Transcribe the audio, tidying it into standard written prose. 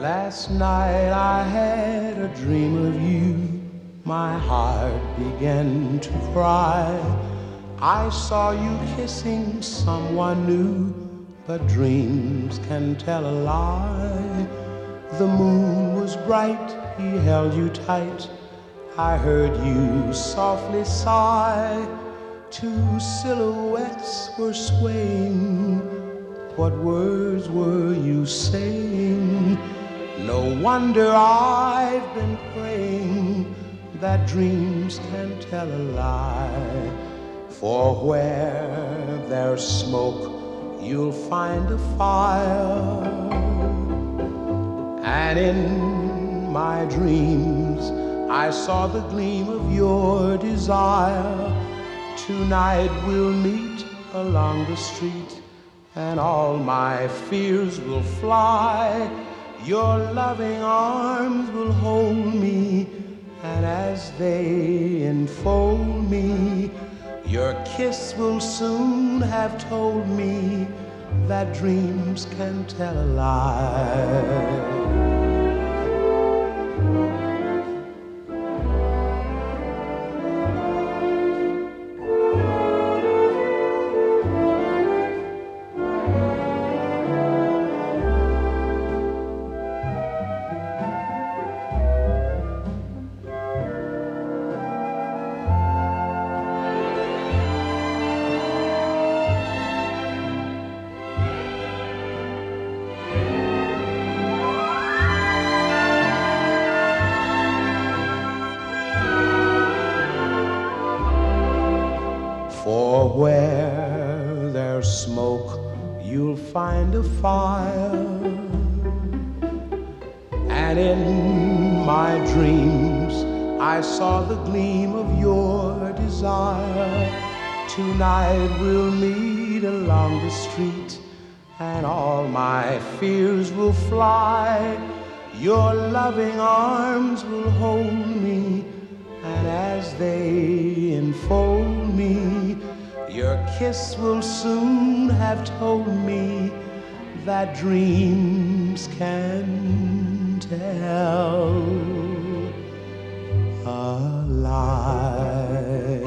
Last night I had a dream of you. My heart began to cry. I saw you kissing someone new, but dreams can tell a lie. The moon was bright, he held you tight. I heard you softly sigh. Two silhouettes were swaying. What words were you saying? No wonder I've been praying that dreams can tell a lie. For where there's smoke, you'll find a fire. And in my dreams, I saw the gleam of your desire. Tonight we'll meet along the street, and all my fears will fly. Your loving arms will hold me, and as they enfold me, your kiss will soon have told me that dreams can tell a lie. For where there's smoke, you'll find a fire. And in my dreams, I saw the gleam of your desire. Tonight we'll meet along the street, and all my fears will fly. Your loving arms will hold me, and as they enfold me, your kiss will soon have told me that dreams can tell a lie.